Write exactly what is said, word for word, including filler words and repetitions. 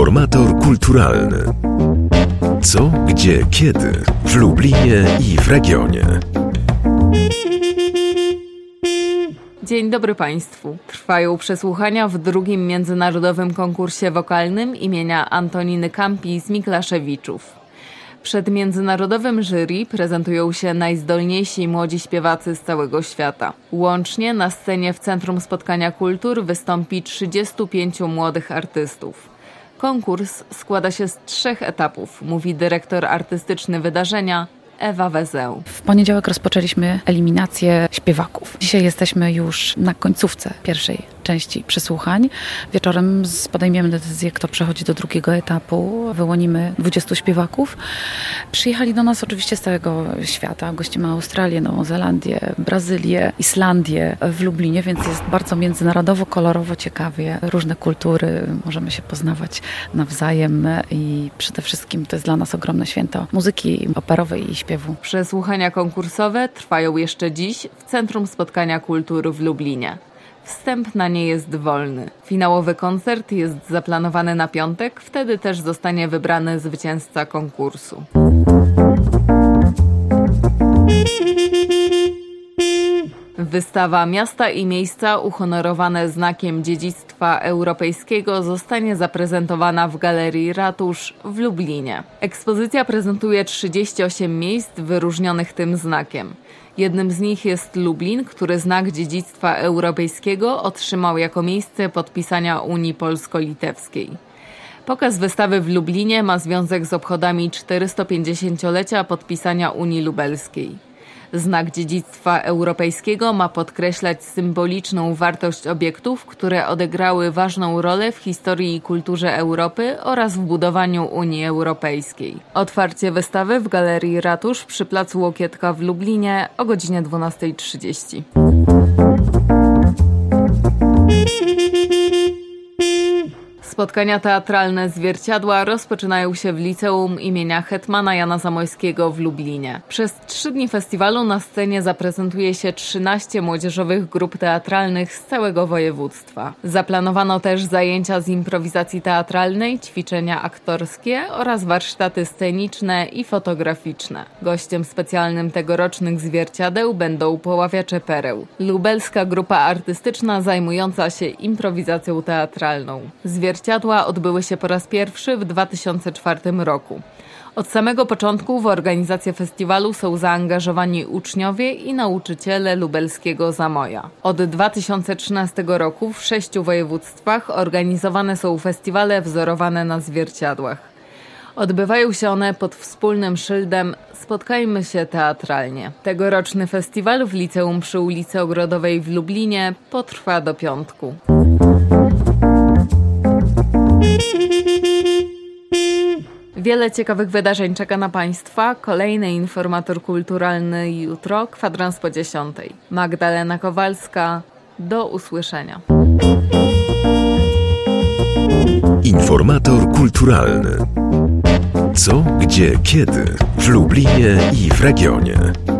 Informator kulturalny. Co, gdzie, kiedy w Lublinie i w regionie. Dzień dobry Państwu. Trwają przesłuchania w drugim międzynarodowym konkursie wokalnym imienia Antoniny Campi z Miklaszewiczów. Przed międzynarodowym jury prezentują się najzdolniejsi młodzi śpiewacy z całego świata. Łącznie na scenie w Centrum Spotkania Kultur wystąpi trzydziestu pięciu młodych artystów. Konkurs składa się z trzech etapów, mówi dyrektor artystyczny wydarzenia Ewa Wezę. W poniedziałek rozpoczęliśmy eliminację śpiewaków. Dzisiaj jesteśmy już na końcówce pierwszej części przesłuchań. Wieczorem podejmiemy decyzję, kto przechodzi do drugiego etapu. Wyłonimy dwudziestu śpiewaków. Przyjechali do nas oczywiście z całego świata. Gościmy Australię, Nową Zelandię, Brazylię, Islandię w Lublinie, więc jest bardzo międzynarodowo, kolorowo, ciekawie. Różne kultury, możemy się poznawać nawzajem i przede wszystkim to jest dla nas ogromne święto muzyki operowej i śpiewu. Przesłuchania konkursowe trwają jeszcze dziś w Centrum Spotkania Kultur w Lublinie. Wstęp na nie jest wolny. Finałowy koncert jest zaplanowany na piątek, wtedy też zostanie wybrany zwycięzca konkursu. Wystawa Miasta i miejsca uhonorowane znakiem dziedzictwa europejskiego zostanie zaprezentowana w Galerii Ratusz w Lublinie. Ekspozycja prezentuje trzydzieści osiem miejsc wyróżnionych tym znakiem. Jednym z nich jest Lublin, który znak dziedzictwa europejskiego otrzymał jako miejsce podpisania Unii Polsko-Litewskiej. Pokaz wystawy w Lublinie ma związek z obchodami czterystopięćdziesięciolecia podpisania Unii Lubelskiej. Znak dziedzictwa europejskiego ma podkreślać symboliczną wartość obiektów, które odegrały ważną rolę w historii i kulturze Europy oraz w budowaniu Unii Europejskiej. Otwarcie wystawy w Galerii Ratusz przy Placu Łokietka w Lublinie o godzinie dwunasta trzydzieści. Spotkania teatralne Zwierciadła rozpoczynają się w Liceum imienia Hetmana Jana Zamoyskiego w Lublinie. Przez trzy dni festiwalu na scenie zaprezentuje się trzynaście młodzieżowych grup teatralnych z całego województwa. Zaplanowano też zajęcia z improwizacji teatralnej, ćwiczenia aktorskie oraz warsztaty sceniczne i fotograficzne. Gościem specjalnym tegorocznych Zwierciadeł będą Poławiacze Pereł, lubelska grupa artystyczna zajmująca się improwizacją teatralną. Zwierciadła odbyły się po raz pierwszy w dwa tysiące czwartym roku. Od samego początku w organizację festiwalu są zaangażowani uczniowie i nauczyciele lubelskiego Zamoja. Od dwa tysiące trzynastego roku w sześciu województwach organizowane są festiwale wzorowane na zwierciadłach. Odbywają się one pod wspólnym szyldem Spotkajmy się teatralnie. Tegoroczny festiwal w Liceum przy ulicy Ogrodowej w Lublinie potrwa do piątku. Wiele ciekawych wydarzeń czeka na Państwa. Kolejny informator kulturalny jutro, kwadrans po dziesiątej. Magdalena Kowalska, do usłyszenia. Informator kulturalny. Co, gdzie, kiedy w Lublinie i w regionie.